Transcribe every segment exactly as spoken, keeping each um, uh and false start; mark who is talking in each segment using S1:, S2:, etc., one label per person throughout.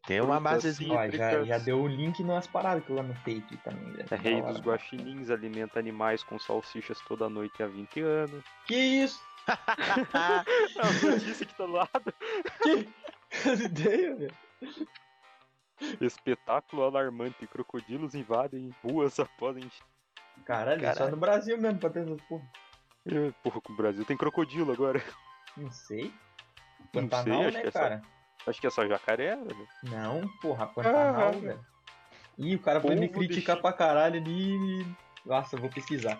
S1: Tem uma
S2: Frutas
S1: basezinha.
S3: Ó, já,
S2: cítricas.
S3: já deu o link nas paradas que eu anotei aqui também, velho.
S2: É rei
S3: Da
S2: dos
S3: hora.
S2: guaxinins, alimenta animais com salsichas toda noite há vinte anos.
S3: Que isso?
S2: É uma notícia que tá do lado.
S3: Que as ideias, velho?
S2: Espetáculo alarmante. Crocodilos invadem ruas após encher.
S3: Caralho, só
S1: Caralho.
S3: no Brasil mesmo pra ter essas porra.
S2: Porra, com o Brasil tem crocodilo agora.
S3: Não sei.
S2: Não
S3: Pantanal,
S2: sei, acho
S3: né,
S2: que é só-
S3: cara?
S2: Acho que é só jacaré, velho.
S3: Não, porra, Pantanal,
S2: Ah,
S3: velho. Ih, o cara foi me
S2: polvo de
S3: criticar
S2: chi-
S3: pra caralho ali e... Nossa, eu vou pesquisar.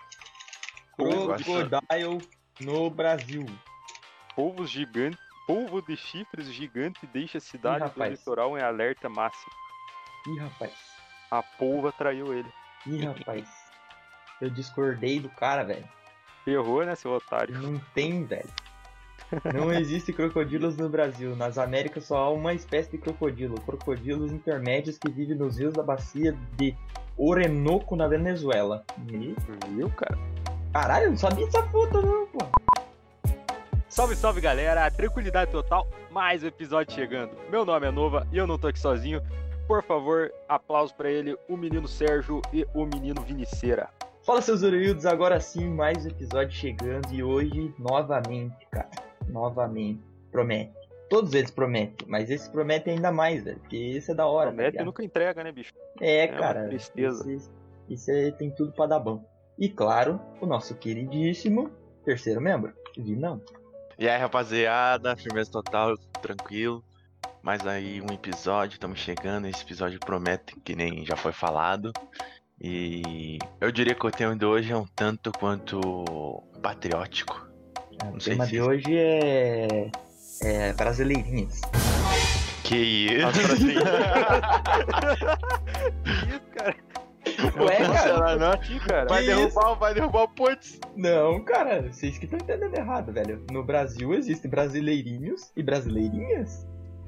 S1: Polvo de chi-
S3: Crocodile no Brasil.
S2: Polvos gigantes. Polvo de chifres gigante deixa a cidade do
S3: rapaz.
S2: litoral em alerta máximo.
S3: Ih, rapaz.
S2: A polva traiu ele.
S3: Ih, rapaz. Eu discordei do cara, velho.
S2: Errou, né, seu otário?
S3: Não tem, velho. Não existe crocodilos no Brasil. Nas Américas só há uma espécie de crocodilo. Crocodilos intermédios que vivem nos rios da bacia de Orinoco, na Venezuela. E...
S2: Viu, cara?
S3: Caralho, eu não sabia dessa puta não, pô.
S2: Salve, salve, galera! Tranquilidade total, mais um episódio chegando. Meu nome é Nova e eu não tô aqui sozinho. Por favor, aplausos pra ele, o menino Sérgio e o menino Viniceira.
S3: Fala, seus orelhudos, agora sim, mais um episódio chegando e hoje, novamente, cara, novamente, promete. Todos eles prometem, mas esse promete ainda mais, velho, porque esse é da hora, tá
S2: Promete e
S3: ligado?
S2: nunca entrega, né, bicho?
S3: É,
S2: uma
S3: cara,
S2: tristeza.
S3: esse, esse aí tem tudo pra dar bom. E claro, o nosso queridíssimo terceiro membro, Vinão.
S1: E aí, rapaziada, firmeza total, tranquilo. Mais aí um episódio, estamos chegando. Esse episódio promete, que nem já foi falado. E eu diria que o tema de hoje é um tanto quanto patriótico.
S3: O
S1: Não sei
S3: tema
S1: se-
S3: de hoje é, é brasileirinhas.
S1: Que isso?
S2: As brasileiras. Que isso, cara?
S3: Ué, cara,
S1: Não, não.
S2: Aqui, cara.
S1: Vai
S3: Que
S1: derrubar, vai derrubar o Pontes.
S3: não, cara, vocês que estão entendendo errado, velho. No Brasil existem brasileirinhos e brasileirinhas.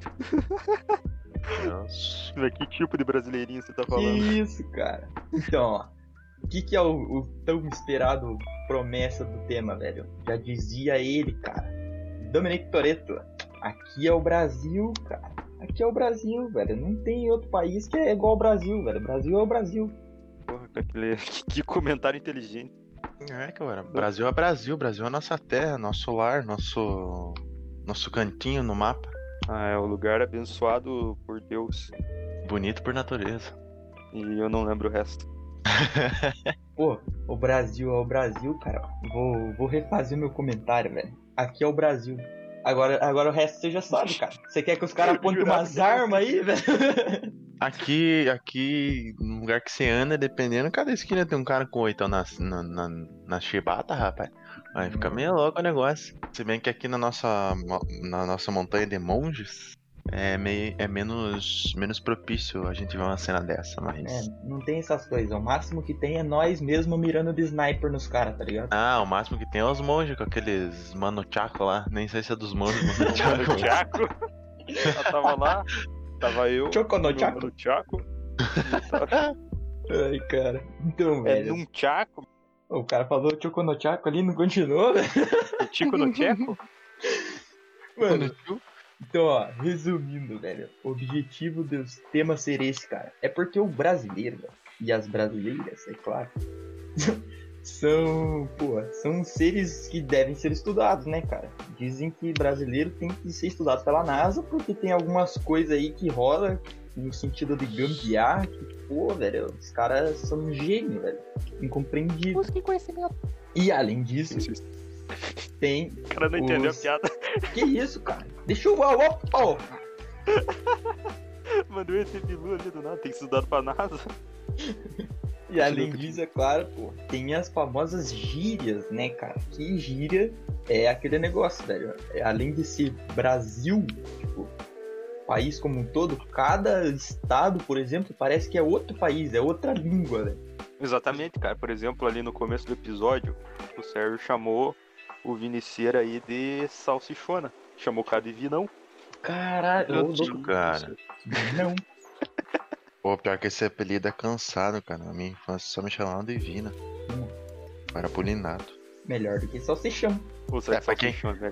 S1: Nossa.
S2: Mas que tipo de brasileirinho você tá
S3: Que
S2: falando?
S3: isso, cara. Então, ó. O que, que é o, o tão esperado promessa do tema, velho? Já dizia ele, cara. Dominic Toretto. Aqui é o Brasil, cara. Aqui é o Brasil, velho. Não tem outro país que é igual ao Brasil, velho. O Brasil é o Brasil.
S2: Porra, que, aquele- que comentário inteligente.
S1: É, cara, Brasil é Brasil, Brasil é nossa terra, nosso lar, nosso nosso cantinho no mapa.
S2: Ah, é o lugar abençoado por Deus.
S1: Bonito por natureza.
S2: E eu não lembro o resto.
S3: Pô, o Brasil é o Brasil, cara. Vou, vou refazer meu comentário, velho. Aqui é o Brasil. Agora, agora o resto você já sabe, cara. Você quer que os caras apontem
S2: Jurava
S3: umas
S2: que era
S3: armas aí, velho?
S1: Aqui, aqui, no lugar que você anda, dependendo, cada esquina tem um cara com oitão na, na, na, na chibata, rapaz. Aí fica meio louco o negócio. Se bem que aqui na nossa, mo- na nossa montanha de monges, é, meio, é menos, menos propício a gente ver uma cena dessa, mas...
S3: É, não tem essas coisas. O máximo que tem é nós mesmo mirando de sniper nos caras, tá ligado?
S1: Ah, o máximo que tem é os monges com aqueles mano chaco lá. Nem sei se é dos monges, mano chaco.
S2: Mano, Tchaco. Eu tava lá, tava eu.
S3: Choco no
S2: meu
S3: Tchaco?
S2: mano Tchaco. E tava-
S3: Ai, cara. Então,
S2: É
S3: velho.
S2: num Tchaco?
S3: O cara falou Choco no Chaco ali, não continuou, velho?
S2: O Tico no Tcheco?
S3: Mano, então, ó, resumindo, velho. O objetivo do tema ser esse, cara, é porque o brasileiro, velho, e as brasileiras, é claro, são, pô, são seres que devem ser estudados, né, cara? Dizem que brasileiro tem que ser estudado pela NASA porque tem algumas coisas aí que rola no sentido de gambiarra que, pô, velho, os caras são um gênio, velho. Incompreendível.
S2: Busquem conhecimento.
S3: E além disso, tem.
S2: O cara não entendeu a
S3: Os-
S2: piada.
S3: Que isso, cara? Deixa eu. Ó, ó, ó.
S2: Mandou esse bilu ali do nada, tem que estudar pra NASA.
S3: E além disso, é claro, pô, tem as famosas gírias, né, cara? Que gíria é aquele negócio, velho. É, além de ser Brasil, tipo, país como um todo, cada estado, por exemplo, parece que é outro país, é outra língua, velho.
S2: Exatamente, cara. Por exemplo, ali no começo do episódio, o Sérgio chamou o Viniceira aí de salsichona. Chamou o cara de vinão.
S3: Caralho,
S1: Eu
S3: ô,
S1: digo,
S3: louco.
S1: cara.
S3: Não.
S1: Pô, pior que esse apelido é cansado, cara. Na minha infância só me chamavam de Vina.
S3: Hum.
S1: Eu era polinato.
S3: Melhor do que salsichão.
S2: Ou será
S1: É,
S2: que
S1: pra quem-
S2: salsichona é melhor?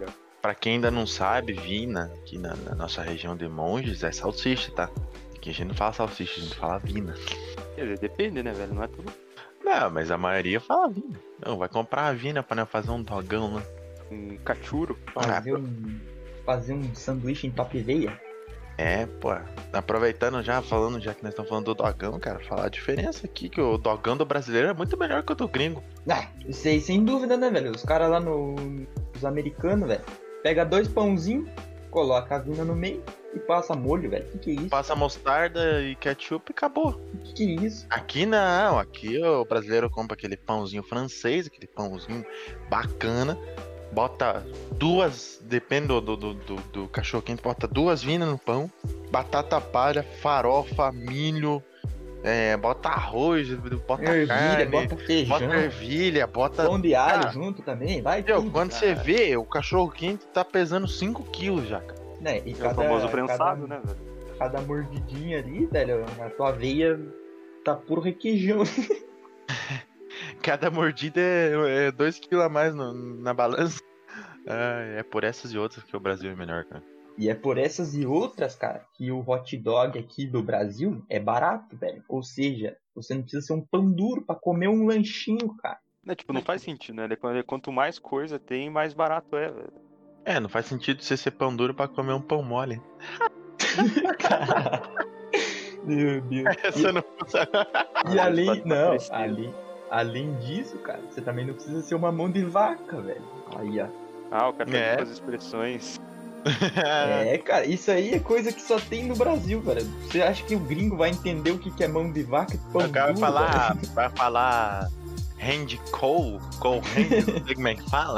S1: Pra quem ainda não sabe, vina, aqui na, na nossa região de Monges, é salsicha, tá? Aqui a gente não fala salsicha, a gente fala vina.
S2: Quer dizer, depende, né, velho? Não é tudo.
S1: Não, mas a maioria fala vina. Não, vai comprar a vina pra não fazer um dogão lá.
S2: Um cachuro.
S3: Fazer um, fazer um sanduíche em top veia.
S1: É, pô, aproveitando já, falando, já que nós estamos falando do dogão, cara, falar a diferença aqui, que o dogão do brasileiro é muito melhor que o do gringo.
S3: Ah, isso aí sem dúvida, né, velho? Os caras lá no. Os americanos, velho. Pega dois pãozinhos, coloca a vina no meio e passa molho, velho. Que que é isso?
S1: Passa mostarda e ketchup e acabou.
S3: Que que é isso?
S1: Aqui não, aqui o brasileiro compra aquele pãozinho francês, aquele pãozinho bacana, bota duas, depende do, do, do, do cachorro quente, bota duas vinas no pão, batata palha, farofa, milho, é, bota arroz, bota
S3: Ervilha,
S1: carne,
S3: bota feijão,
S1: bota ervilha, bota...
S3: pão de alho
S1: Cara,
S3: junto também, vai
S1: meu,
S3: tudo,
S1: quando
S3: cara.
S1: você vê, o cachorro quente tá pesando cinco quilos já, cara.
S3: Né, e
S2: É o
S3: cada,
S2: famoso
S3: cada,
S2: prensado, né, velho?
S3: cada mordidinha ali, velho, a tua veia tá puro requeijão.
S1: Cada mordida é dois quilos a mais no- na balança. Ah, é por essas e outras que o Brasil é melhor, cara.
S3: E é por essas e outras, cara, que o hot dog aqui do Brasil é barato, velho. Ou seja, você não precisa ser um pão duro pra comer um lanchinho, cara.
S2: Né, tipo, não faz sentido, né? Quanto mais coisa tem, mais barato é, velho.
S1: É, não faz sentido você ser pão duro pra comer um pão mole.
S3: Meu Deus.
S1: Essa não funciona.
S3: E além,
S2: Pode tá
S3: não,
S2: crescendo.
S3: além, além disso, cara, você também não precisa ser uma mão de vaca, velho. Aí, ó.
S2: Ah, o cara tá
S1: É.
S2: com as expressões.
S3: É, cara, isso aí é coisa que só tem no Brasil, velho. Você acha que o gringo vai entender o que que é mão de vaca e pão
S1: O cara vai
S3: duro,
S1: falar,
S3: velho?
S1: vai falar hand coal, coal hand, não sei como é que fala.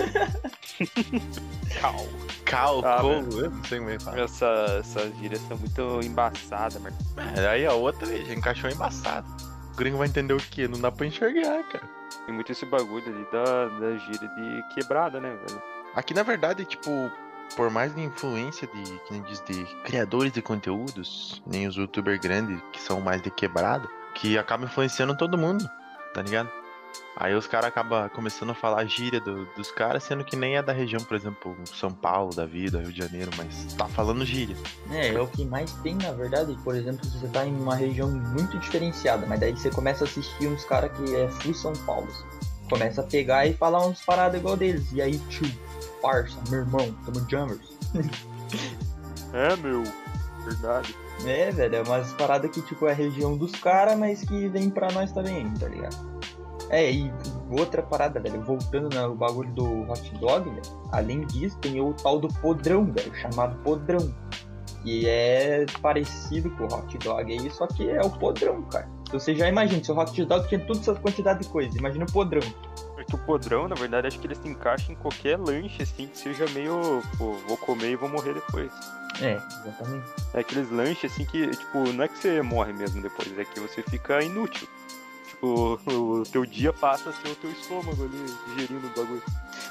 S2: Cal.
S1: Cow,
S2: Ah,
S1: coal, eu não sei como é que fala.
S2: Essa, essas gírias são muito embaçadas, mano.
S1: É, aí a outra já encaixou embaçado. O gringo vai entender o quê? Não dá pra enxergar, cara.
S2: Tem muito esse bagulho ali da, da gíria de quebrada, né, velho?
S1: Aqui na verdade, tipo, por mais de influência de, que nem diz, de criadores de conteúdos, nem os youtubers grandes, que são mais de quebrado, que acabam influenciando todo mundo, tá ligado? Aí os caras acabam começando a falar gíria do- dos caras, sendo que nem é da região, por exemplo, São Paulo, da vida, Rio de Janeiro, mas tá falando gíria.
S3: É, é o que mais tem, na verdade. Por exemplo, se você tá em uma região muito diferenciada, mas daí você começa a assistir uns caras que é full São Paulo. Assim. Começa a pegar e falar uns paradas igual deles. E aí, tio, parça, meu irmão, tamo jumpers.
S2: É, meu. Verdade.
S3: É, velho, é umas paradas que, tipo, é a região dos caras, mas que vem pra nós também, tá ligado? É, e outra parada, velho, voltando no bagulho do hot dog, velho, além disso, tem o tal do podrão, velho, chamado podrão. E é parecido com o hot dog aí, só que é o podrão, cara. Então você já imagina, se o hot dog tinha toda essa quantidade de coisa, imagina o podrão.
S2: Porque o podrão, na verdade, acho que ele se encaixa em qualquer lanche, assim, que seja meio, pô, vou comer e vou morrer depois.
S3: É, exatamente.
S2: É aqueles lanches, assim, que, tipo, não é que você morre mesmo depois, é que você fica inútil. Tipo, o teu dia passa a ser o teu estômago ali, digerindo o bagulho.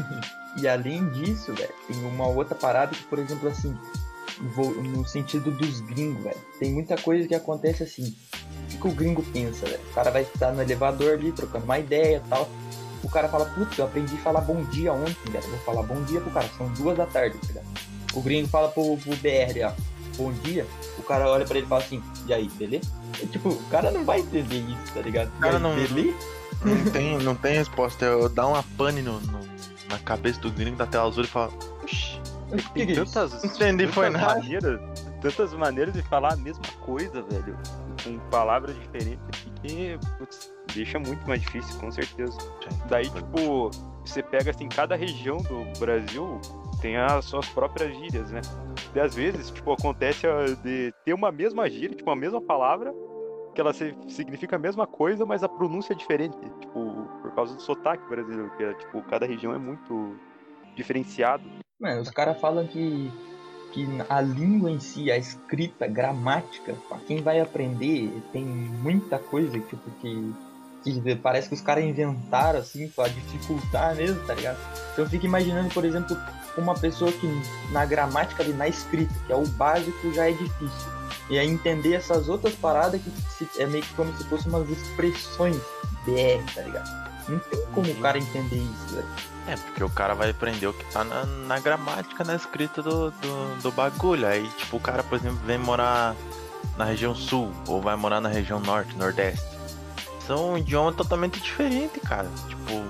S3: E além disso, velho, tem uma outra parada que, por exemplo, assim, vou- no sentido dos gringos, velho, tem muita coisa que acontece assim. O que, que o gringo pensa, velho? O cara vai estar no elevador ali, trocando uma ideia e tal. O cara fala, putz, eu aprendi a falar bom dia ontem, velho. Vou falar bom dia pro cara, são duas da tarde, tá ligado? O gringo fala pro, pro B R, ó, bom dia. O cara olha pra ele e fala assim, e aí, beleza? E, tipo, o cara não vai entender isso, tá ligado?
S1: cara
S3: E aí,
S1: não-
S3: beleza?
S1: Não tem, não tem resposta. Eu dar uma pane no, no- na cabeça do gringo da tela azul e falar, oxi,
S3: O que,
S2: Tem
S3: que é isso?
S2: tantas,
S1: não entendi, foi
S2: tantas
S1: nada.
S2: maneiras, tantas maneiras de falar a mesma coisa, velho, com palavras diferentes aqui, que putz, deixa muito mais difícil, com certeza. Daí, tipo, você pega assim, cada região do Brasil tem as suas próprias gírias, né? E às vezes, tipo, acontece ah, de ter uma mesma gíria, tipo, a mesma palavra, que ela se- significa a mesma coisa, mas a pronúncia é diferente, tipo, por causa do sotaque brasileiro, que é, tipo, cada região é muito diferenciado.
S3: Mano, os caras falam que, que a língua em si, a escrita, gramática, pra quem vai aprender, tem muita coisa tipo, que, que parece que os caras inventaram assim pra dificultar mesmo, tá ligado? Então eu fico imaginando, por exemplo, uma pessoa que na gramática ali, na escrita, que é o básico, já é difícil. E aí entender essas outras paradas que se- é meio que como se fossem umas expressões B R, tá ligado? Não tem como o cara entender isso, velho.
S1: É, porque o cara vai aprender o que tá na, na gramática, na escrita do, do, do bagulho. Aí, tipo, o cara, por exemplo, vem morar na região sul, ou vai morar na região norte, nordeste. São um idioma totalmente diferente, cara. Tipo,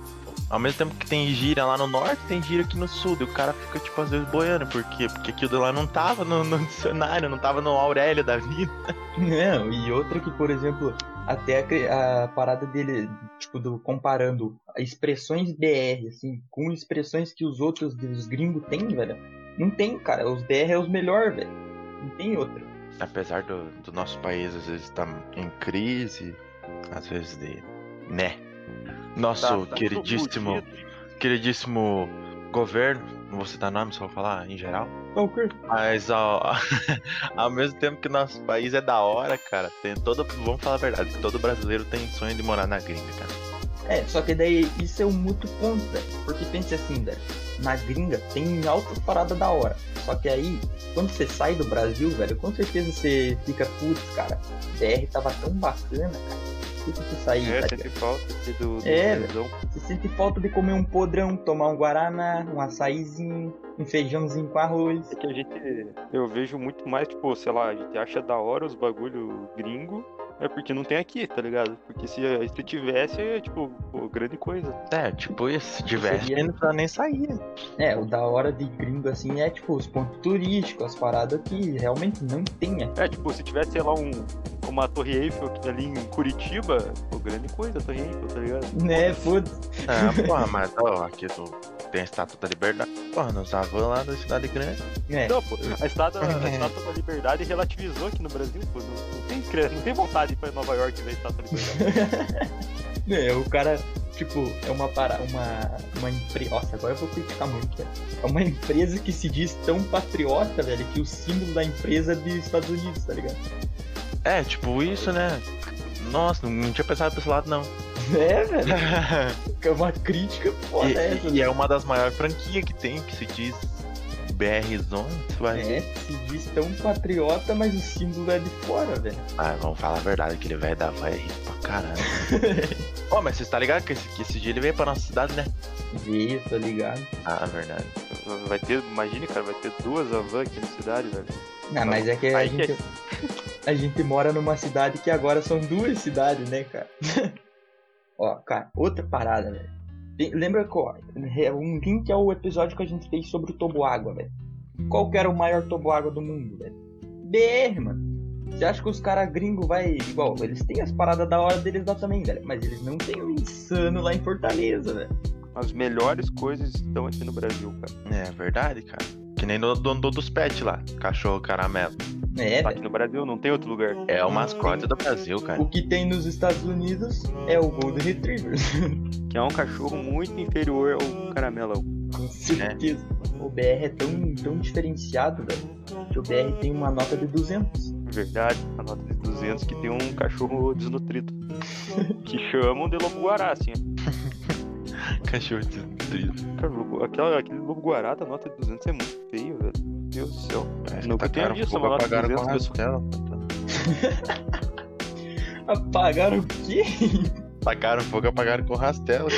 S1: ao mesmo tempo que tem gíria lá no norte, tem gíria aqui no sul. E o cara fica, tipo, às vezes boiando. Por quê? Porque aquilo lá não tava no, no dicionário, não tava no Aurélio da vida.
S3: Não, e outra que, por exemplo, até a, a parada dele, tipo, do, comparando expressões B R, assim, com expressões que os outros, os gringos têm, velho. Não tem, cara. Os B R é os melhores, velho. Não tem outra.
S1: Apesar do, do nosso país, às vezes, tá em crise, às vezes de... né? Nosso
S2: Tá- tá
S1: queridíssimo,
S2: tudo
S1: queridíssimo governo, não vou citar nome, só vou falar em geral.
S3: Qual que?
S1: Mas ao, ao mesmo tempo que nosso país é da hora, cara, tem todo, vamos falar a verdade, todo brasileiro tem sonho de morar na gringa, cara.
S3: É, só que daí isso é um muito ponto, velho. Porque pense assim, velho. Na gringa tem altas paradas da hora. Só que aí, quando você sai do Brasil, velho, com certeza você fica, putz, cara, B R tava tão bacana, cara. Por que você sair,
S2: É,
S3: tá
S2: sente
S3: ligado?
S2: falta aqui do, do
S3: É,
S2: Brasilzão.
S3: Você sente falta de comer um podrão, tomar um guaraná, um açaizinho, um feijãozinho com arroz.
S2: É que a gente, eu vejo muito mais, tipo, sei lá, a gente acha da hora os bagulho gringo, é porque não tem aqui, tá ligado? Porque se, se tivesse, é tipo, pô, grande coisa.
S1: É, tipo isso, se tivesse,
S3: Seria-
S1: não precisa nem sair.
S3: É, o da hora de gringo assim é tipo os pontos turísticos, as paradas que realmente não tem aqui.
S2: É, tipo, se tivesse, sei lá, um, uma Torre Eiffel aqui ali em Curitiba, pô, grande coisa a Torre Eiffel, tá ligado?
S3: Né, foda.
S1: Ah, porra, mas ó, aqui tu tem a Estátua da Liberdade. Porra, nos avan lá da cidade grande.
S3: É.
S2: Não, pô, a estátua, a estátua da Liberdade relativizou aqui no Brasil, pô, não, não tem, cre- não tem vontade de ir pra Nova York ver a estátua da Liberdade.
S3: É, o cara, tipo, é uma para uma uma empresa. Nossa, agora eu vou criticar muito, velho. É uma empresa que se diz tão patriota, velho, que o símbolo da empresa é dos Estados Unidos, tá ligado?
S1: É, tipo isso, né? Nossa, não, não tinha pensado pra esse lado, não.
S3: É, velho. É uma crítica foda
S1: e,
S3: essa.
S1: e é uma das maiores franquias que tem, que se diz B R Zone, você vai
S3: É,
S1: ver.
S3: se diz tão patriota, mas o símbolo é de fora, velho.
S1: Ah, vamos falar a verdade, aquele velho da van é rico pra caralho. Ó, mas você tá ligado que esse, que esse dia ele veio pra nossa cidade, né?
S3: Vê, tá ligado?
S1: Ah, verdade.
S2: Vai ter, imagine, cara, vai ter duas Avan aqui na cidade, velho.
S3: Não, mas é que a
S2: Aí
S3: gente,
S2: que-
S3: a gente mora numa cidade que agora são duas cidades, né, cara? Ó, cara, outra parada, velho. Tem- Lembra qual? Um link é o episódio que a gente fez sobre o toboágua, velho. Qual que era o maior toboágua do mundo, velho? B R, mano. Você acha que os caras gringos vai igual? Eles têm as paradas da hora deles lá também, velho. Mas eles não têm o insano lá em Fortaleza, velho.
S2: As melhores coisas estão aqui no Brasil, cara.
S1: É verdade, cara. Que nem do dono do, dos pets lá, cachorro caramelo.
S3: É,
S2: Tá
S3: velho.
S2: aqui no Brasil, não tem outro lugar.
S1: É o mascote do Brasil, cara.
S3: O que tem nos Estados Unidos é o Golden Retriever.
S2: Que é um cachorro muito inferior ao caramelão.
S3: Com certeza. O B R é tão, tão diferenciado, velho, que o B R tem uma nota de duzentos.
S2: Verdade, a nota de duzentos que tem um cachorro desnutrido. Que chamam de lobo-guará, assim. ó.
S1: Cachorro desnutrido.
S2: Cara, lobo- aquela, aquele lobo-guará da nota de duzentos é muito feio, velho. Meu Deus do céu.
S1: Parece
S2: Nunca
S1: que
S2: tinha
S1: tacaram
S2: visto
S1: fogo,
S2: uma nota de
S1: apagaram com
S2: duzentos pessoas.
S1: rastelo.
S3: Apagaram o quê?
S1: Tacaram fogo, apagaram com rastelo.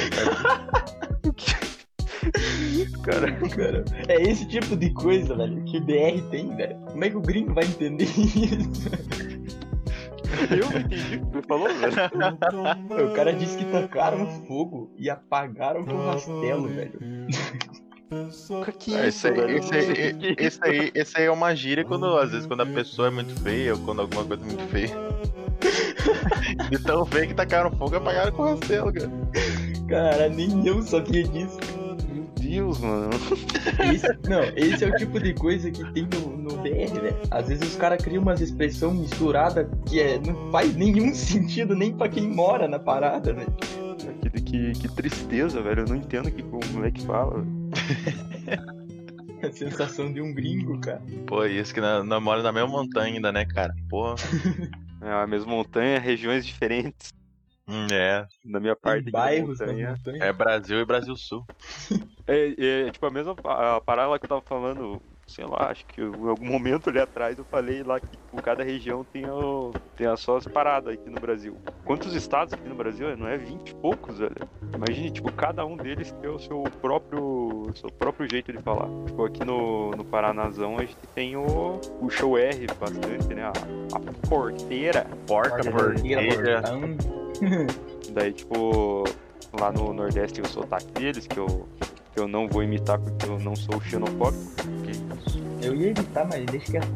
S2: Cara,
S3: Cara, é esse tipo de coisa, velho, que o B R tem, velho. Como é que o gringo vai entender isso?
S2: eu não entendi o que você falou, velho.
S3: O cara disse que tacaram fogo e apagaram com rastelo, velho.
S2: Que
S1: É,
S2: isso,
S1: esse, aí,
S2: velho?
S1: esse, aí, esse, aí, esse aí é uma gíria quando, às vezes, quando a pessoa é muito feia ou quando alguma coisa é muito feia. De tão feio que tacaram fogo e apagaram com rastelo, cara.
S3: Cara, nem eu sabia disso.
S2: Meu Deus, mano.
S3: Esse, não, esse é o tipo de coisa que tem no, no B R, velho. Às vezes os caras criam umas expressões misturadas que é, não faz nenhum sentido nem pra quem mora na parada, velho.
S2: Que, que, que tristeza, velho. Eu não entendo que, como é que fala.
S3: A sensação de um gringo, cara.
S1: Pô, e esse que na- na- mora na mesma montanha ainda, né, cara? Pô,
S2: É a mesma montanha, regiões diferentes.
S1: hum, é.
S2: Na minha parte
S3: Tem
S2: aqui da
S3: bairros na
S2: montanha.
S3: montanha.
S1: É Brasil e Brasil Sul.
S2: É, é, tipo a mesma pa- a parada lá que eu tava falando sei lá, acho que eu, em algum momento ali atrás eu falei lá que tipo, cada região tem, o, tem as suas paradas aqui no Brasil. Quantos estados aqui no Brasil? Não é vinte e poucos, velho? Imagine, tipo, cada um deles tem o seu próprio, seu próprio jeito de falar. Tipo, aqui no, no Paranazão a gente tem o, o show R bastante, né? A, a porteira.
S1: Porca, porteira.
S2: Daí, tipo, lá no Nordeste tem o sotaque deles, que eu, que eu não vou imitar porque eu não sou xenofóbico. Que isso?
S3: Eu ia imitar, mas deixa que é.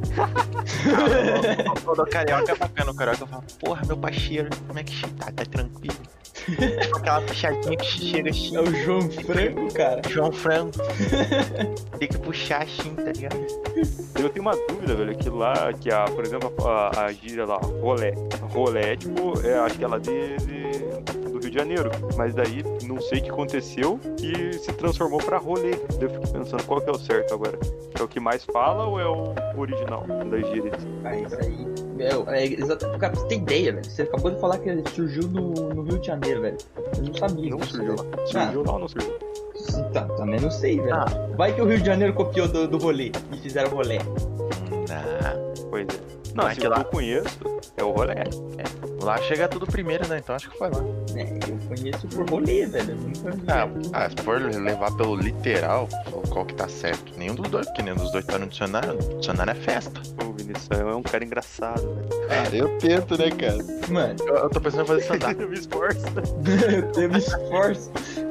S1: Todo carioca é bacana, o carioca fala, porra, meu parceiro, como é que tá? Tá tranquilo? Tipo aquela puxadinha que chega assim.
S3: É o João Franco, cara.
S1: João Franco. Tem que puxar assim, tá ligado?
S2: Eu tenho uma dúvida, velho, que lá, que a, por exemplo, a, a gíria lá, rolé. Rolé, tipo, é, acho que ela é de, de, do Rio de Janeiro. Mas daí, não sei o que aconteceu e se transformou pra rolê. Eu fico pensando, qual que é o certo agora? É o que mais fala ou é o original das gírias?
S3: Ah, isso aí. É, é, exatamente. Cara, você tem ideia, velho. Você acabou de falar que ele surgiu no, no Rio de Janeiro, velho. Eu não sabia.
S2: Não
S3: disso,
S2: surgiu.
S3: velho.
S2: Surgiu
S3: Ah,
S2: lá ou não surgiu?
S3: tá, também não sei, velho.
S1: Ah.
S3: Vai que o Rio de Janeiro copiou do, do rolê e fizeram rolê.
S1: Não.
S2: Pois é. Não,
S1: Mas
S2: se
S1: que
S2: eu
S1: lá-
S2: conheço, é o rolê.
S1: Lá chega tudo primeiro, né? Então acho que foi lá.
S3: É, eu conheço por rolê, velho. Eu nunca vi.
S1: Ah, ah, se for levar pelo literal, qual que tá certo? Nenhum dos dois, porque nenhum dos dois tá no dicionário. O dicionário é festa.
S2: O Vinícius é um cara engraçado, velho.
S1: Cara, eu tento, né, cara?
S3: Mano,
S1: Eu, eu tô pensando em fazer stand-up.
S2: Eu me esforço.
S3: eu me esforço.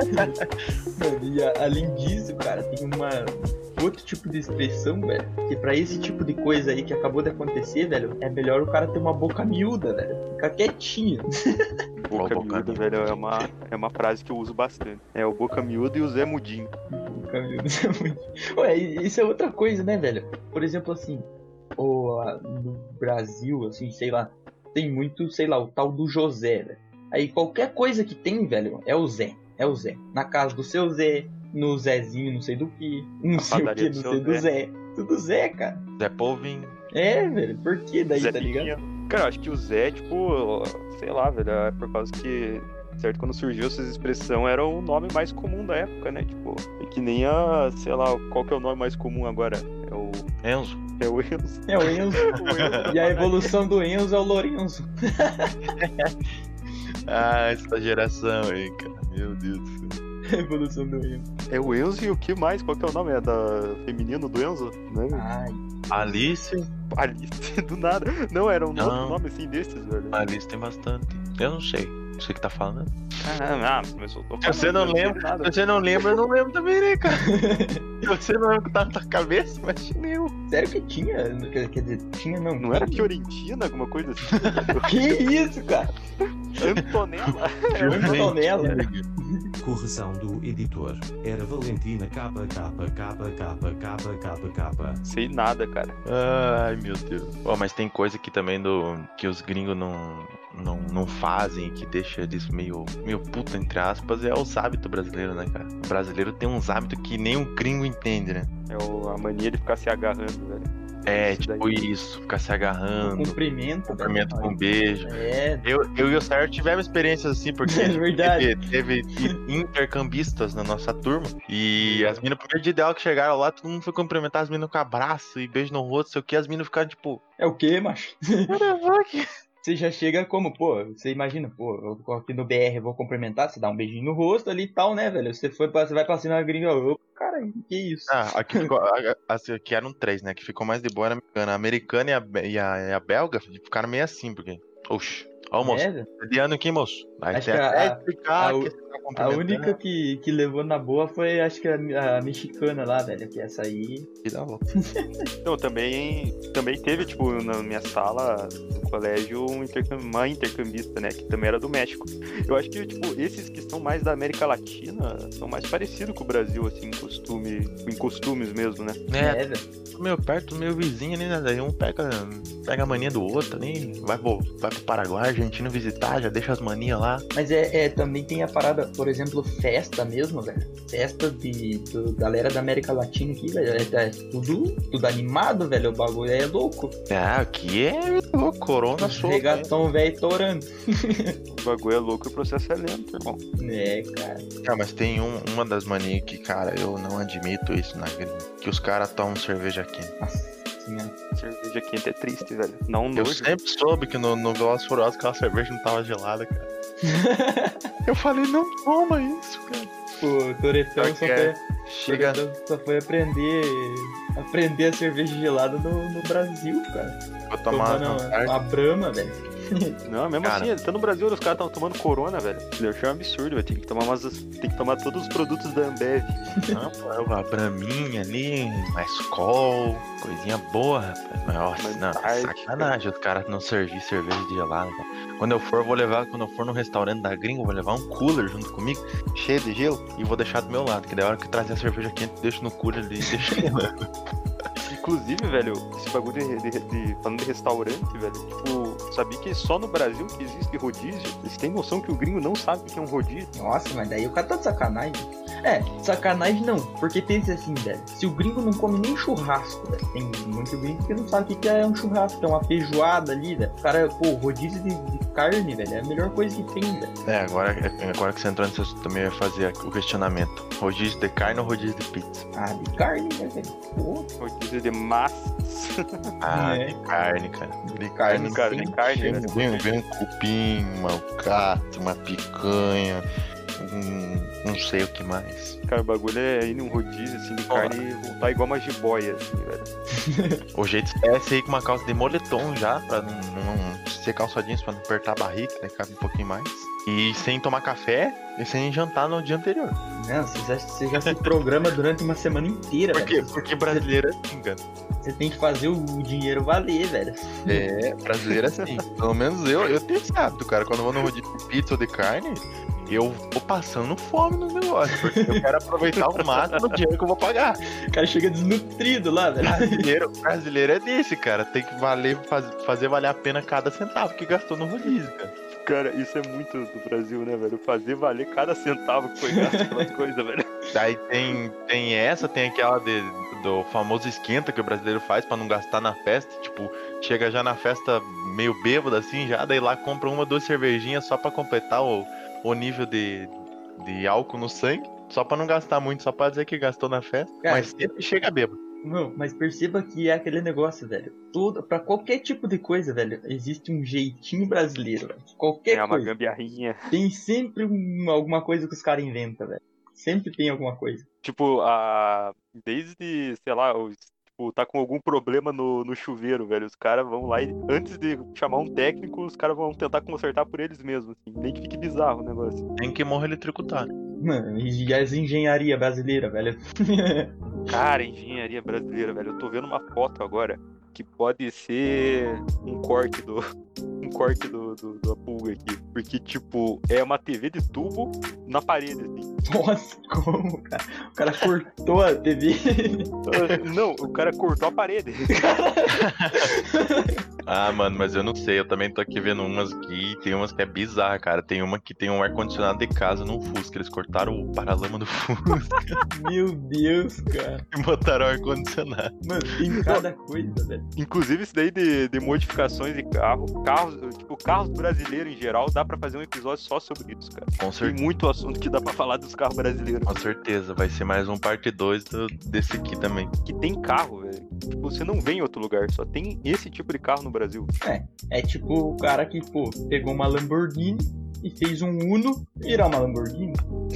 S3: Mano, e a- além disso, cara, tem uma outro tipo de expressão, velho, que pra esse tipo de coisa aí que acabou de acontecer, velho, é melhor o cara ter uma boca miúda, velho. Ficar quietinho.
S2: Boca
S1: Boca
S2: miúda,
S1: miúda.
S2: velho, é uma, é uma frase que eu uso bastante. É o boca miúda e o Zé Mudinho.
S3: Boca miúda é muito... Ué, isso é outra coisa, né, velho? Por exemplo, assim, o, a- no Brasil, assim, sei lá, tem muito, sei lá, o tal do José, velho. Aí qualquer coisa que tem, velho, é o Zé. É o Zé. Na casa do seu Zé, no Zezinho, não sei do que, não
S2: A
S3: sei o
S2: padaria
S3: que,
S2: do
S3: não
S2: seu
S3: sei do
S2: Zé.
S3: Zé. Tudo Zé, cara.
S1: Zé Polvinho.
S3: É, velho, por que daí,
S2: Zé
S3: tá ligado?
S2: Piquinha. Cara, eu acho que o Zé, tipo, sei lá, velho, é por causa que, certo, quando surgiu essa expressão era o nome mais comum da época, né? Tipo, é que nem a, sei lá, qual que é o nome mais comum agora? É o.
S1: Enzo.
S2: É o Enzo.
S3: É o Enzo.
S2: O Enzo.
S3: E a evolução do Enzo é o Lorenzo.
S1: Ah, essa geração aí, cara. Meu Deus do céu.
S3: A evolução do Enzo.
S2: É o Enzo e o que mais? Qual que é o nome? É da feminino do Enzo? Né?
S3: Ai,
S1: Alice.
S2: Alice, do nada. Não, era um
S1: Não.
S2: outro nome assim desses, velho.
S1: Alice tem bastante. Eu não sei. Não sei o que tá falando.
S2: Ah, ah, começou a
S1: Se você não lembra, se você não lembra, eu não lembro também, né, cara? Se você não lembra o que tá na tua cabeça, mas eu.
S3: sério que tinha? Quer, quer dizer, tinha não.
S2: Não era
S3: tinha.
S2: Fiorentina, alguma coisa assim?
S3: Que isso, cara?
S2: Antonella.
S3: É o Antonella.
S4: Correção do editor. Era Valentina capa capa capa capa capa capa capa.
S2: Sei nada, cara.
S1: Ai, meu Deus. Ó, mas tem coisa aqui também do que os gringos não, não, não fazem, que deixa eles meio, meio puta, entre aspas, é os hábitos brasileiros, né, cara? O brasileiro tem uns hábitos que nem um gringo entende, né?
S2: É o- a mania de ficar se agarrando, velho.
S1: É,
S2: Isso
S1: tipo
S2: daí.
S1: isso, ficar se agarrando,
S3: Cumprimento.
S1: cumprimento
S3: velho.
S1: com beijo.
S3: É,
S1: Eu, eu e o Sérgio tivemos experiências assim, porque
S3: É
S1: a gente
S3: verdade.
S1: teve, teve intercambistas na nossa turma. E as minas, no primeiro dia ideal que chegaram lá, todo mundo foi cumprimentar as minas com abraço e beijo no rosto, sei o que, as minas ficaram tipo,
S3: é o que, macho?
S1: what the fuck?
S3: Você já chega como, pô, você imagina, pô, eu tô aqui no B R, eu vou cumprimentar, você dá um beijinho no rosto ali e tal, né, velho? Você, foi pra, você vai pra cima da gringa, ô, cara, que isso?
S1: Ah, aqui, ficou, a- a- assim, aqui eram três, né? Que ficou mais de boa era a americana. A americana e a, be- e a, e a belga ficaram meio assim, porque. Oxi, ó, moço.
S3: É, velho.
S1: De ano aqui, moço. Aí
S3: Acho
S1: tem
S3: que a-
S1: até
S3: a-
S1: explicar
S3: a-
S1: que você tá
S3: A
S1: cumprimentando.
S3: única que, que levou na boa foi, acho que a, a mexicana lá, velho, que essa aí...
S1: Que dá louco.
S2: Então, também, também teve, tipo, na minha sala do colégio, um intercam- uma intercambista, né? Que também era do México. Eu acho que, tipo, esses que são mais da América Latina são mais parecidos com o Brasil, assim, em costume, em costumes mesmo, né?
S1: É,
S3: É, velho.
S1: meio perto, meio vizinho ali, né? Daí um pega, pega a mania do outro ali, vai pro, vai pro Paraguai, Argentina visitar, já deixa as manias lá.
S3: Mas é, é, também tem a parada, por exemplo, festa mesmo, velho. Festa de, do galera da América Latina aqui, velho. É, é tudo, tudo animado, velho. O bagulho é louco.
S1: Ah, aqui é louco, corona solto.
S3: Regatão velho torando.
S2: O bagulho é louco e o processo é lento, irmão.
S3: É, cara.
S1: Ah, mas tem um, uma das manias que, cara, eu não admito isso na gringa. Que os caras tomam cerveja quente.
S3: Nossa senhora.
S2: Cerveja quente é triste, velho. Não
S1: Eu
S2: nojo.
S1: sempre soube que no, no Velozes e Furiosos aquela cerveja não tava gelada, cara. Eu falei, não toma isso, cara.
S3: O Toretão só,
S1: Porque
S3: foi,
S1: chega...
S3: Toretão só foi aprender aprender a cerveja gelada no, no Brasil, cara.
S1: Vou tomar
S3: Tomando
S1: uma...
S3: a, a Brahma, velho.
S2: Não, mesmo
S1: Cara.
S2: assim, até no Brasil os caras estavam tomando corona, velho. Eu achei um absurdo, velho. Tem que tomar umas. Tem que tomar todos os produtos da Ambev.
S1: Não, pô, uma braminha ali, uma Skol, coisinha boa, rapaz. Mas, nossa,
S2: Mas
S1: não,
S2: tarde,
S1: sacanagem os caras não servir cerveja de gelada, cara. Quando eu for, eu vou levar, quando eu for no restaurante da gringa, eu vou levar um cooler junto comigo, cheio de gelo, e vou deixar do meu lado, que da hora que trazer a cerveja quente, deixo no cooler ali e deixo gelando.
S2: Inclusive, velho, esse bagulho de, de- de- falando de restaurante, velho, tipo, sabia que só no Brasil que existe rodízio? Vocês têm noção que o gringo não sabe o que é um rodízio?
S3: Nossa, mas daí o cara tá de sacanagem. É, sacanagem não, porque pensa assim, velho. Se o gringo não come nem churrasco, velho. Tem muito gringo que não sabe o que que é um churrasco, que é uma feijoada ali, velho. O cara, pô, rodízio de, de carne, velho, é a melhor coisa que tem, velho.
S1: É, agora, agora que você entrou nisso, eu também ia fazer o questionamento. Rodízio de carne ou rodízio de pizza?
S3: Ah, de carne, né, velho? Pô,
S2: Rodízio de massas.
S1: Ah,
S3: É.
S1: de carne, cara. De
S3: carne,
S2: Cara,
S3: sem
S2: de carne,
S3: cheiro.
S2: velho.
S1: Vem, vem um cupim, uma alcatra, uma picanha, um, não sei o que mais.
S2: Cara, o bagulho é ir num rodízio, assim, de
S1: Porra.
S2: carne e voltar igual uma jiboia, assim, velho.
S1: O jeito é ser aí com uma calça de moletom já, pra não, não ser calça jeans, pra não apertar a barriga, né? Cabe um pouquinho mais. E sem tomar café e sem jantar no dia anterior.
S3: Não, você já, você já se programa durante uma semana inteira,
S1: Por quê?
S3: velho.
S1: Porque brasileiro é assim, cara.
S3: Você tem que fazer o, o dinheiro valer, velho.
S1: É, brasileiro é assim. Pelo menos eu, eu tenho esse hábito, cara. Quando eu vou no rodízio de pizza ou de carne, eu vou passando fome no negócio. Porque eu quero aproveitar o máximo do dinheiro que eu vou pagar.
S3: O cara chega desnutrido lá, velho.
S1: Brasileiro, brasileiro é desse, cara. Tem que valer, faz- fazer valer a pena cada centavo que gastou no rodízio, cara.
S2: Cara, isso é muito do Brasil, né, velho? Fazer valer cada centavo que foi gasto pelas coisas, velho.
S1: Daí tem, tem essa, tem aquela de, do famoso esquenta que o brasileiro faz pra não gastar na festa. Tipo, chega já na festa meio bêbado assim, já, daí lá compra uma, duas cervejinhas só pra completar o, o nível de, de álcool no sangue. Só pra não gastar muito, só pra dizer que gastou na festa.
S3: Cara,
S1: mas sempre chega bêbado.
S3: Não, mas perceba que é aquele negócio, velho. Tudo, pra qualquer tipo de coisa, velho, existe um jeitinho brasileiro, velho. Qualquer
S2: É uma
S3: coisa.
S2: gambiarrinha.
S3: Tem sempre um- alguma coisa que os caras inventam, velho. Sempre tem alguma coisa.
S2: Tipo, a... desde, sei lá, os... tipo, tá com algum problema no, no chuveiro, velho. Os caras vão lá e, antes de chamar um técnico, os caras vão tentar consertar por eles mesmos, assim. Nem que fique bizarro o negócio.
S1: Tem que morrer eletrocutado.
S3: Mano, e as engenharia brasileira, velho.
S2: Cara, engenharia brasileira, velho. Eu tô vendo uma foto agora que pode ser um corte do. Um corte do, do, da pulga aqui. Porque, tipo, é uma T V de tubo na parede, assim.
S3: Nossa, como, cara? O cara cortou a T V.
S2: Não, o cara cortou a parede.
S1: Ah, mano, mas eu não sei, eu também tô aqui vendo umas aqui, tem umas que é bizarra, cara. Tem uma que tem um ar-condicionado de casa num Fusca, eles cortaram o paralama do Fusca
S3: Meu Deus, cara.
S1: e botaram o ar-condicionado.
S3: Mano, tem cada coisa, velho.
S2: Inclusive, isso daí de, de modificações de carro, carros, tipo, carros brasileiros em geral, dá pra fazer um episódio só sobre isso, cara.
S1: Com
S2: Tem
S1: certeza,
S2: muito assunto que dá pra falar dos carros brasileiros.
S1: com certeza, vai ser mais um parte dois do, desse aqui também.
S2: Que tem carro, velho. Tipo, você não vê em outro lugar, só tem esse tipo de carro no Brasil.
S3: É tipo o cara que, pô, pegou uma Lamborghini e fez um Uno virar uma Lamborghini.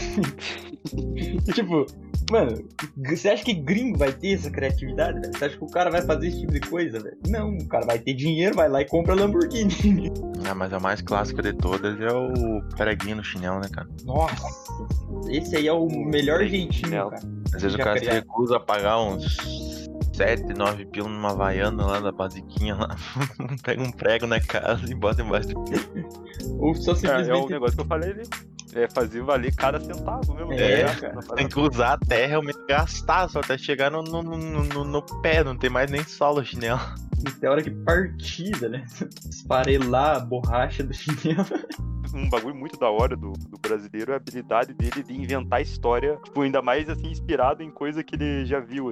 S3: Tipo, mano, você acha que gringo vai ter essa criatividade, velho? Você acha que o cara vai fazer esse tipo de coisa, velho? Não, o cara vai ter dinheiro, vai lá e compra a Lamborghini.
S1: Ah, mas a mais clássica de todas é o preguinho no chinelo, né, cara?
S3: Nossa, esse aí é o melhor
S2: Preguinho no
S3: jeitinho,
S2: chinelo.
S3: cara.
S1: Às vezes
S3: Já
S1: o cara se
S3: criaram.
S1: recusa a pagar uns sete, nove pila numa Havaiana lá da basiquinha lá. Pega um prego na casa e bota embaixo do
S3: Ou só
S2: É, é
S3: simplesmente...
S2: o negócio que eu falei ali. É fazer valer cada centavo mesmo.
S3: É,
S2: né?
S3: cara.
S1: Tem que usar até realmente gastar, só até chegar no, no, no, no- no pé, não tem mais nem solo o chinelo.
S3: Tem hora que partida, né? Esfarelar a borracha do chinelo.
S2: Um bagulho muito da hora do, do brasileiro é a habilidade dele de inventar história, tipo, ainda mais assim, inspirado em coisa que ele já viu, assim.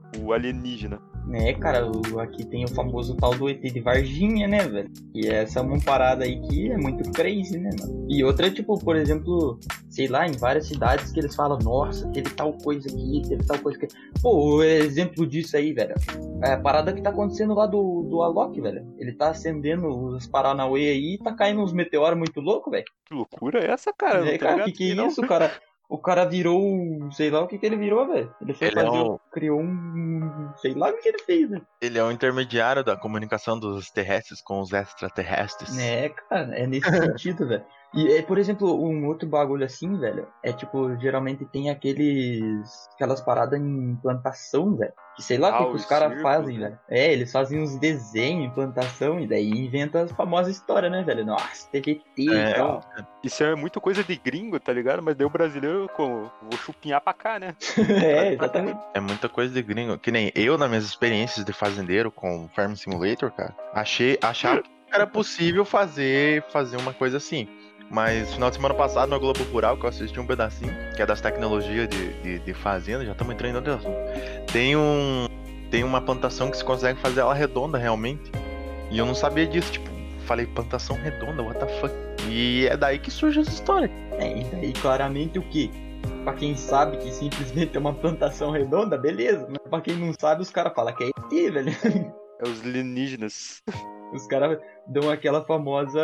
S2: o alienígena.
S3: Né, cara, o, aqui tem o famoso tal do E T de Varginha, né, velho? E essa é uma parada aí que é muito crazy, né, mano? E outra, tipo, por exemplo, sei lá, em várias cidades que eles falam, nossa, teve tal coisa aqui, teve tal coisa aqui. Pô, o exemplo disso aí, velho, é a parada que tá acontecendo lá do, do Alok, velho. Ele tá acendendo os Paranauê aí e tá caindo uns meteoros muito loucos, velho.
S2: Que loucura é essa, cara?
S3: É, cara, que que é isso, cara? O cara virou, sei lá o que que ele virou, velho. Ele foi
S1: Ele
S3: fazer,
S1: é um-
S3: criou um, sei lá o que que ele fez, né?
S1: Ele é o intermediário da comunicação dos terrestres com os extraterrestres.
S3: É, cara, é nesse sentido, velho. E, é, por exemplo, um outro bagulho assim, velho, é tipo, geralmente tem aqueles, aquelas paradas em plantação, velho. Que sei lá o
S2: Ah,
S3: que, que
S2: o
S3: os caras
S2: circo,
S3: fazem,
S2: né?
S3: velho. É, eles fazem uns desenhos em plantação e daí inventam as famosas histórias, né, velho? Nossa, teve E T
S1: É,
S3: e tal.
S2: Isso é muito coisa de gringo, tá ligado? Mas daí o brasileiro, como, vou chupinhar pra cá, né?
S3: É, exatamente.
S1: É muita coisa de gringo. Que nem eu, nas minhas experiências de fazendeiro com Farm Simulator, cara, achei, achava que era possível fazer, fazer uma coisa assim. Mas final de semana passado, no Globo Rural, que eu assisti um pedacinho, que é das tecnologias de, de, de fazenda, já estamos entrando em outro assunto. Tem um. Tem uma plantação que se consegue fazer ela redonda realmente. E eu não sabia disso, tipo, falei plantação redonda, what the fuck? E é daí que surge essa história.
S3: É, e daí claramente o que? Pra quem sabe que simplesmente é uma plantação redonda, beleza. Mas pra quem não sabe, os caras falam que é E T, velho.
S2: É os alienígenas.
S3: Os caras dão aquela famosa,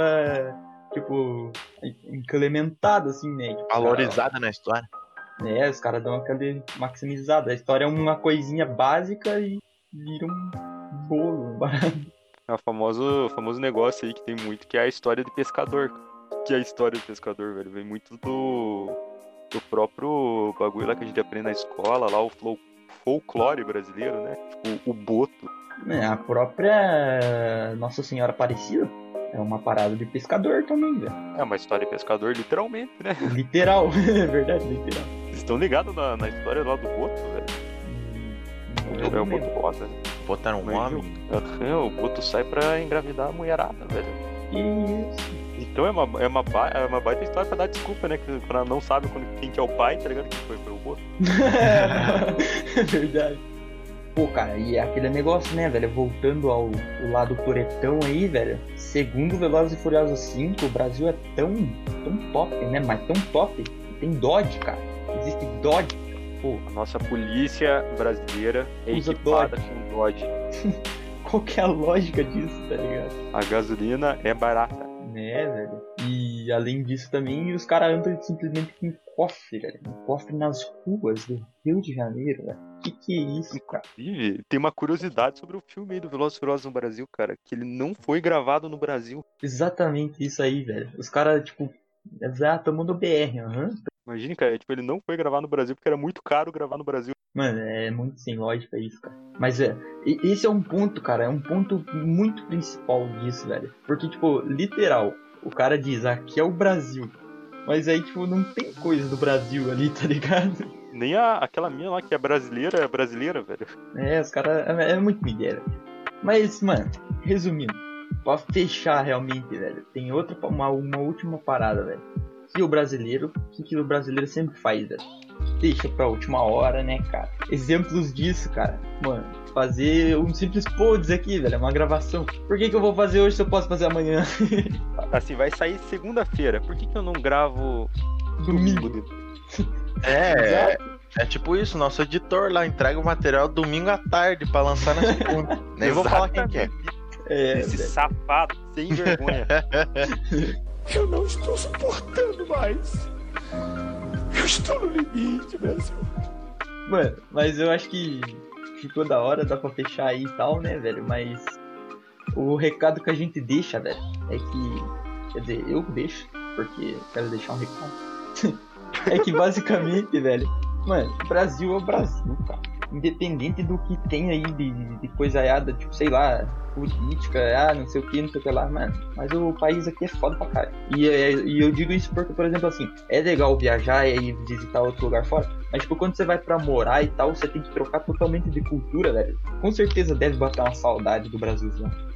S3: tipo, incrementada, assim, né? Tipo,
S1: Valorizada na história.
S3: cara, é, os caras dão aquela maximizada. A história é uma coisinha básica e vira um bolo, um barato.
S2: É o famoso, famoso negócio aí que tem muito, que é a história de pescador. Que é a história do pescador, velho. Vem muito do, do próprio bagulho lá que a gente aprende na escola, lá o fol- folclore brasileiro, né? Tipo, o boto.
S3: É, a própria Nossa Senhora Aparecida é uma parada de pescador também, velho.
S2: É uma história de pescador, literalmente, né?
S3: Literal, é verdade, literal.
S2: Vocês estão ligados na, na história lá do boto, velho?
S3: Eu
S2: É
S3: não
S2: o boto
S3: lembro.
S2: rosa, né?
S1: Botaram um
S2: Mas,
S1: homem.
S2: aham, o boto sai pra engravidar a mulherada, velho.
S3: Isso.
S2: Então é uma, é, uma, ba- é uma baita história pra dar desculpa, né? Que quando ela não sabe quando- quem que é o pai, tá ligado? Quem foi, foi o boto.
S3: É verdade. Pô, cara, e aquele negócio, né, velho? Voltando ao, ao lado toretão aí, velho. Segundo Velozes e Furiosos cinco, o Brasil é tão, tão top, né? Mas tão top. que Tem Dodge, cara. Existe Dodge. Pô,
S2: A nossa polícia brasileira é
S3: Usa
S2: equipada com Dodge.
S3: qual que é a lógica disso, tá ligado?
S2: A gasolina é barata.
S3: Né, velho? E além disso também, os caras andam simplesmente com cofre, velho. Um cofre nas ruas do Rio de Janeiro, velho. Que que é isso, cara?
S2: Inclusive, tem uma curiosidade sobre o filme aí do Velozes e Furiosos no Brasil, cara. Que ele não foi gravado no Brasil.
S3: Exatamente isso aí, velho. Os caras, tipo, exato, tamo no B R, aham.
S2: Imagina, cara, tipo, ele não foi gravar no Brasil porque era muito caro gravar no Brasil.
S3: Mano, é muito sem lógica isso, cara. Mas é, e- esse é um ponto, cara, é um ponto muito principal disso, velho. Porque, tipo, literal, o cara diz, aqui é o Brasil. Mas aí, tipo, não tem coisa do Brasil ali, tá ligado?
S2: Nem a, aquela minha lá que é brasileira, é brasileira, velho.
S3: É, os caras, é, é muito miséria. Mas, mano, resumindo, pra fechar realmente, velho, tem outra, uma, uma última parada, velho. Que o brasileiro, o que, que o brasileiro sempre faz, velho? Deixa pra última hora, né, cara? Exemplos disso, cara. Mano, fazer um simples pods aqui, velho, é uma gravação. Por que que eu vou fazer hoje se eu posso fazer amanhã?
S2: Assim, vai sair segunda-feira. Por que que eu não gravo
S3: Domingo.
S2: domingo?
S1: É,
S3: Exato.
S1: é tipo isso, nosso editor lá entrega o material domingo à tarde pra lançar na segunda. Nem vou falar quem que é.
S3: É,
S2: Esse
S3: velho.
S2: safado, sem vergonha.
S5: Eu não estou suportando mais. Eu estou no limite, Brasil.
S3: Mano, mas eu acho que ficou da hora, dá pra fechar aí e tal, né, velho? Mas o recado que a gente deixa, velho, é que. Quer dizer, eu deixo, porque quero deixar um recado. É que basicamente, velho, mano, o Brasil é o Brasil, cara. Independente do que tem aí de, de coisa errada, tipo, sei lá, política, ah, não sei o que, não sei o que lá, mano. Mas o país aqui é foda pra caralho. E, é, e eu digo isso porque, por exemplo, assim, é legal viajar e visitar outro lugar fora, mas, tipo, quando você vai pra morar e tal, você tem que trocar totalmente de cultura, velho. Com certeza deve bater uma saudade do Brasilzão.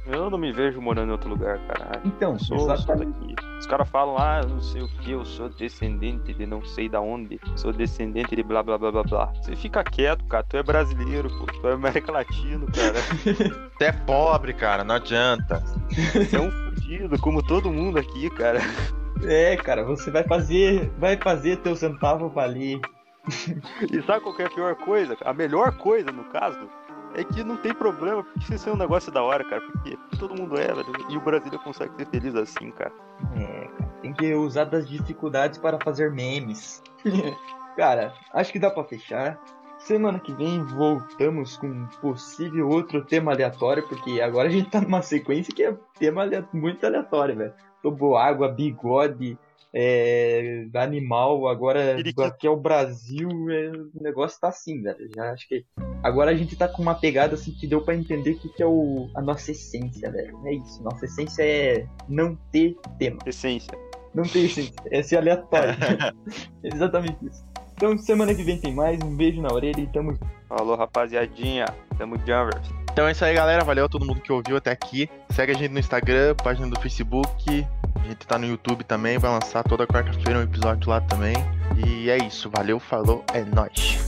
S2: Eu não me vejo morando em outro lugar, caralho.
S3: Então,
S2: Eu sou, sou
S3: exatamente.
S2: daqui. Os caras falam, ah, não sei o que, eu sou descendente de não sei da onde, sou descendente de blá blá blá blá blá. Você fica quieto, cara, tu é brasileiro, pô, tu é América Latina, cara.
S1: Você é pobre, cara, não adianta.
S2: Você é um fudido, como todo mundo aqui, cara.
S3: É, cara, você vai fazer, vai fazer teu centavo valer.
S2: E sabe qual que é a pior coisa? A melhor coisa, no caso, é que não tem problema, porque isso é um negócio da hora, cara, porque todo mundo é, velho, e o brasileiro consegue ser feliz assim, cara.
S3: É, cara, tem que usar das dificuldades para fazer memes. Cara, acho que dá pra fechar. Semana que vem voltamos com um possível outro tema aleatório, porque agora a gente tá numa sequência que é tema alea- muito aleatório, velho. Toboágua, bigode, é, animal, agora
S2: Periquito.
S3: aqui é o Brasil, é, o negócio tá assim, velho. Já acho que agora a gente tá com uma pegada assim que deu pra entender o que, que é o, a nossa essência, velho. É isso, nossa essência é não ter tema.
S2: Essência.
S3: Não tem essência, é ser aleatório. Exatamente isso. Então semana que vem tem mais, um beijo na orelha e tamo junto.
S2: Falou, rapaziadinha. Tamo Jumbers.
S1: Então é isso aí, galera. Valeu a todo mundo que ouviu até aqui. Segue a gente no Instagram, página do Facebook. A gente tá no YouTube também. Vai lançar toda quarta-feira um episódio lá também. E é isso. Valeu, falou, é nóis.